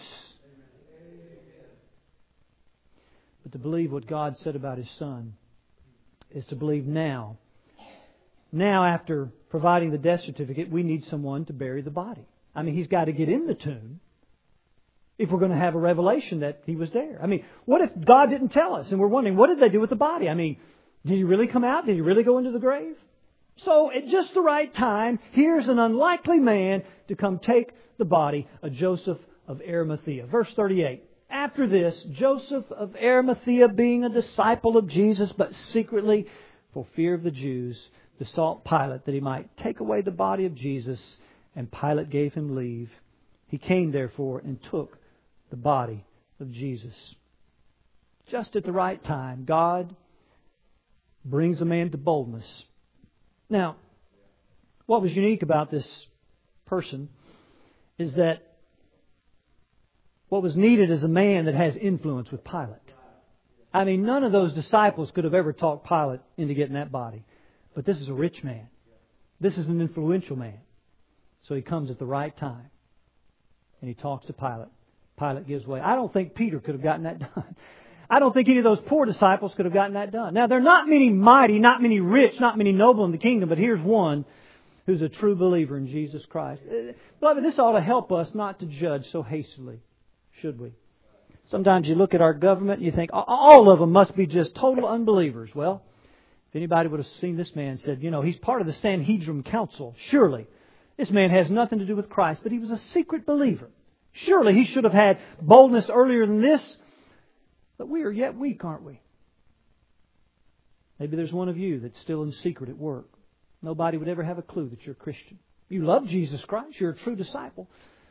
But to believe what God said about His Son is to believe now. Now, after providing the death certificate, we need someone to bury the body. I mean, He's got to get in the tomb if we're going to have a revelation that He was there. I mean, what if God didn't tell us and we're wondering, what did they do with the body? I mean, did He really come out? Did He really go into the grave? So at just the right time, here's an unlikely man to come take the body of Joseph of Arimathea. Verse 38. After this, Joseph of Arimathea, being a disciple of Jesus, but secretly for fear of the Jews, besought Pilate that he might take away the body of Jesus, and Pilate gave him leave. He came therefore and took the body of Jesus. Just at the right time, God brings a man to boldness. Now, what was unique about this person is that what was needed is a man that has influence with Pilate. I mean, none of those disciples could have ever talked Pilate into getting that body. But this is a rich man. This is an influential man. So he comes at the right time. And he talks to Pilate. Pilate gives way. I don't think Peter could have gotten that done. I don't think any of those poor disciples could have gotten that done. Now, there are not many mighty, not many rich, not many noble in the kingdom, but here's one who's a true believer in Jesus Christ. Beloved, this ought to help us not to judge so hastily, should we? Sometimes you look at our government and you think, all of them must be just total unbelievers. Well, if anybody would have seen this man and said, he's part of the Sanhedrin Council, surely this man has nothing to do with Christ, but he was a secret believer. Surely he should have had boldness earlier than this. But we are yet weak, aren't we? Maybe there's one of you that's still in secret at work. Nobody would ever have a clue that you're a Christian. You love Jesus Christ. You're a true disciple.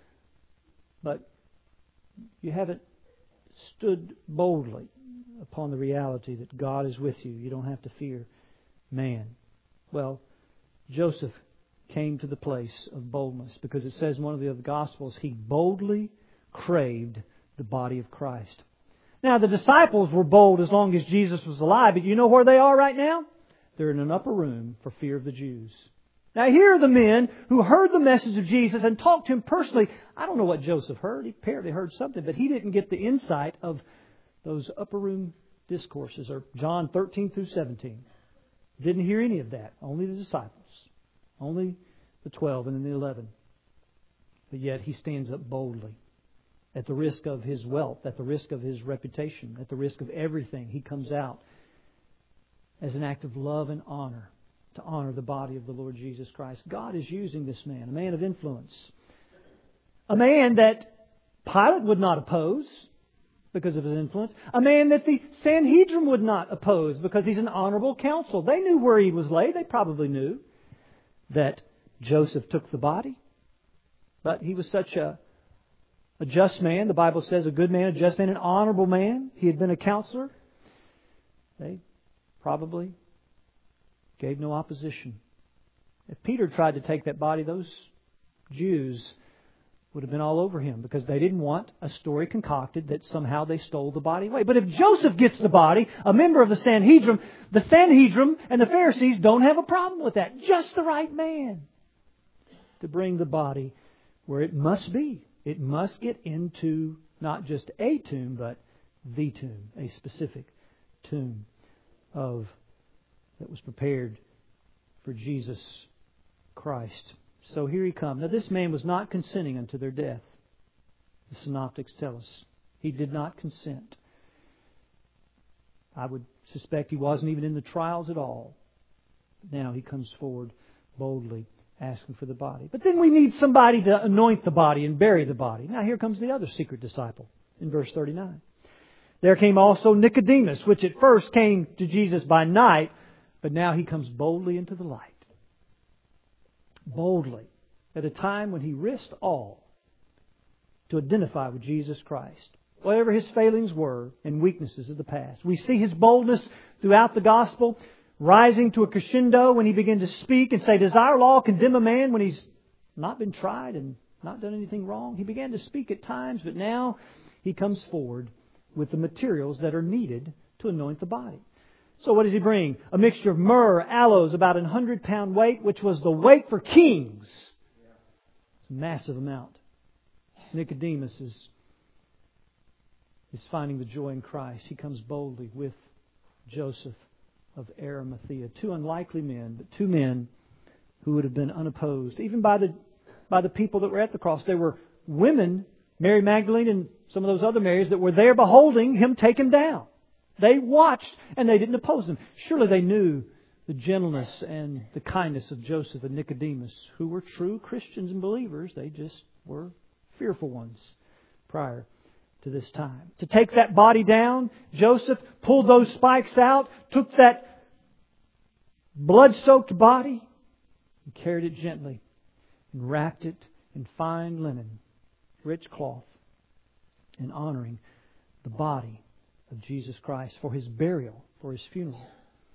But you haven't stood boldly upon the reality that God is with you. You don't have to fear man. Well, Joseph came to the place of boldness because it says in one of the other Gospels, he boldly craved the body of Christ. Now, the disciples were bold as long as Jesus was alive, but you know where they are right now? They're in an upper room for fear of the Jews. Now, here are the men who heard the message of Jesus and talked to Him personally. I don't know what Joseph heard. He apparently heard something, but he didn't get the insight of those upper room discourses, or John 13 through 17. Didn't hear any of that. Only the disciples. Only the 12 and then the 11. But yet he stands up boldly. At the risk of his wealth, at the risk of his reputation, at the risk of everything, he comes out as an act of love and honor to honor the body of the Lord Jesus Christ. God is using this man, a man of influence. A man that Pilate would not oppose because of his influence. A man that the Sanhedrin would not oppose because he's an honorable counsel. They knew where he was laid. They probably knew that Joseph took the body. But he was such a just man. The Bible says a good man, a just man, an honorable man. He had been a counselor. They probably gave no opposition. If Peter tried to take that body, those Jews would have been all over him because they didn't want a story concocted that somehow they stole the body away. But if Joseph gets the body, a member of the Sanhedrin and the Pharisees don't have a problem with that. Just the right man to bring the body where it must be. It must get into not just a tomb, but the tomb, a specific tomb that was prepared for Jesus Christ. So here he comes. Now this man was not consenting unto their death. The synoptics tell us. He did not consent. I would suspect he wasn't even in the trials at all. Now he comes forward boldly asking for the body. But then we need somebody to anoint the body and bury the body. Now here comes the other secret disciple in verse 39. There came also Nicodemus, which at first came to Jesus by night, but now he comes boldly into the light. Boldly. At a time when he risked all to identify with Jesus Christ. Whatever his failings were and weaknesses of the past. We see his boldness throughout the Gospel, rising to a crescendo when he began to speak and say, does our law condemn a man when he's not been tried and not done anything wrong? He began to speak at times, but now he comes forward with the materials that are needed to anoint the body. So what does he bring? A mixture of myrrh, aloes, about 100-pound weight, which was the weight for kings. It's a massive amount. Nicodemus is finding the joy in Christ. He comes boldly with Joseph of Arimathea. Two unlikely men, but two men who would have been unopposed, even by the people that were at the cross. There were women, Mary Magdalene and some of those other Marys, that were there beholding him take him down. They watched and they didn't oppose him. Surely they knew the gentleness and the kindness of Joseph and Nicodemus, who were true Christians and believers. They just were fearful ones prior to this time. To take that body down, Joseph pulled those spikes out, took that blood-soaked body and carried it gently and wrapped it in fine linen, rich cloth, and honoring the body of Jesus Christ for His burial, for His funeral.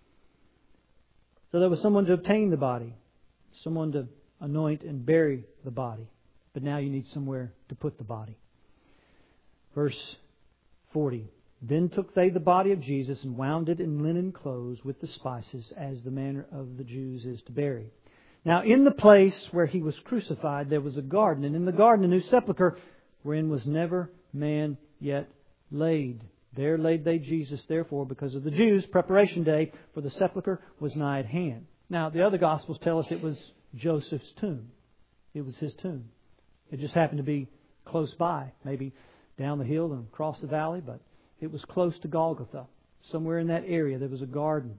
So there was someone to obtain the body, someone to anoint and bury the body. But now you need somewhere to put the body. Verse 40. Then took they the body of Jesus and wound it in linen clothes with the spices, as the manner of the Jews is to bury. Now in the place where He was crucified there was a garden, and in the garden a new sepulchre, wherein was never man yet laid. There laid they Jesus, therefore, because of the Jews, preparation day, for the sepulchre was nigh at hand. Now, the other Gospels tell us it was Joseph's tomb. It was his tomb. It just happened to be close by, maybe down the hill and across the valley, but it was close to Golgotha. Somewhere in that area there was a garden,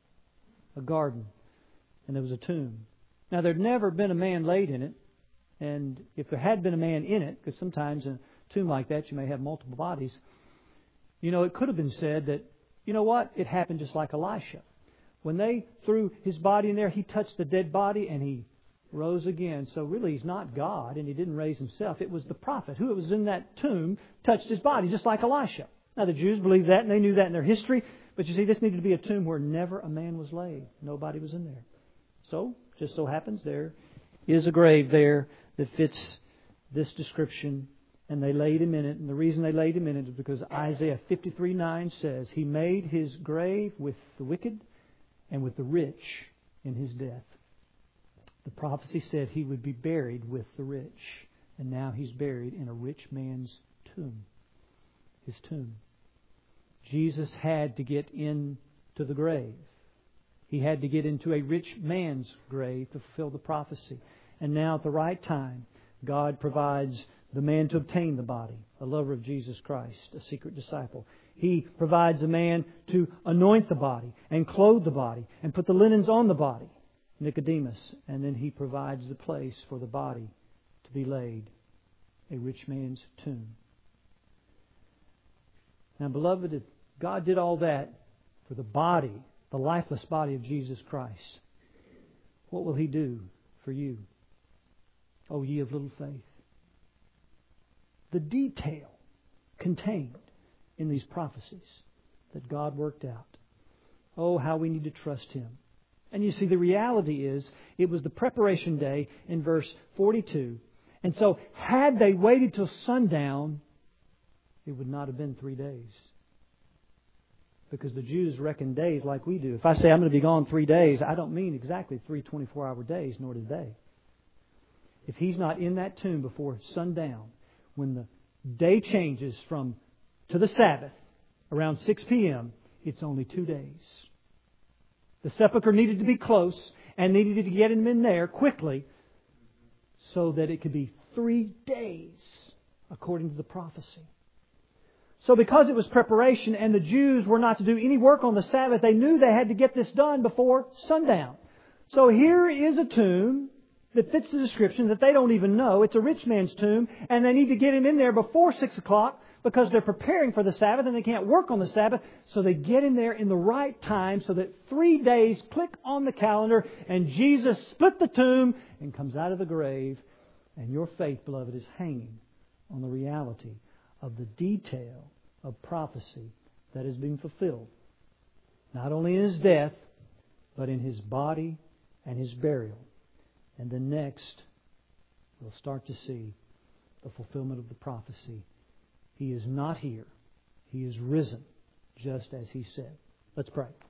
and there was a tomb. Now, there'd never been a man laid in it, and if there had been a man in it, because sometimes in a tomb like that you may have multiple bodies, it could have been said that, it happened just like Elisha. When they threw his body in there, he touched the dead body and he rose again. So really he's not God and he didn't raise himself. It was the prophet who was in that tomb touched his body, just like Elisha. Now the Jews believed that and they knew that in their history. But you see, this needed to be a tomb where never a man was laid. Nobody was in there. So, just so happens there is a grave there that fits this description. And they laid Him in it. And the reason they laid Him in it is because Isaiah 53:9 says, He made His grave with the wicked and with the rich in His death. The prophecy said He would be buried with the rich. And now He's buried in a rich man's tomb. His tomb. Jesus had to get into the grave. He had to get into a rich man's grave to fulfill the prophecy. And now at the right time, God provides the man to obtain the body, a lover of Jesus Christ, a secret disciple. He provides a man to anoint the body and clothe the body and put the linens on the body, Nicodemus. And then He provides the place for the body to be laid, a rich man's tomb. Now, beloved, if God did all that for the body, the lifeless body of Jesus Christ, what will He do for you? O ye of little faith. The detail contained in these prophecies that God worked out. Oh, how we need to trust Him. And you see, the reality is, it was the preparation day in verse 42. And so, had they waited till sundown, it would not have been 3 days. Because the Jews reckon days like we do. If I say I'm going to be gone 3 days, I don't mean exactly 3 24-hour days, nor did they. If He's not in that tomb before sundown, when the day changes to the Sabbath around 6 p.m., it's only 2 days. The sepulchre needed to be close and needed to get Him in there quickly so that it could be 3 days according to the prophecy. So because it was preparation and the Jews were not to do any work on the Sabbath, they knew they had to get this done before sundown. So here is a tomb that fits the description that they don't even know. It's a rich man's tomb, and they need to get Him in there before 6 o'clock because they're preparing for the Sabbath and they can't work on the Sabbath. So they get Him there in the right time so that 3 days click on the calendar and Jesus split the tomb and comes out of the grave. And your faith, beloved, is hanging on the reality of the detail of prophecy that is being fulfilled. Not only in His death, but in His body and His burial. And then next, we'll start to see the fulfillment of the prophecy. He is not here. He is risen, just as He said. Let's pray.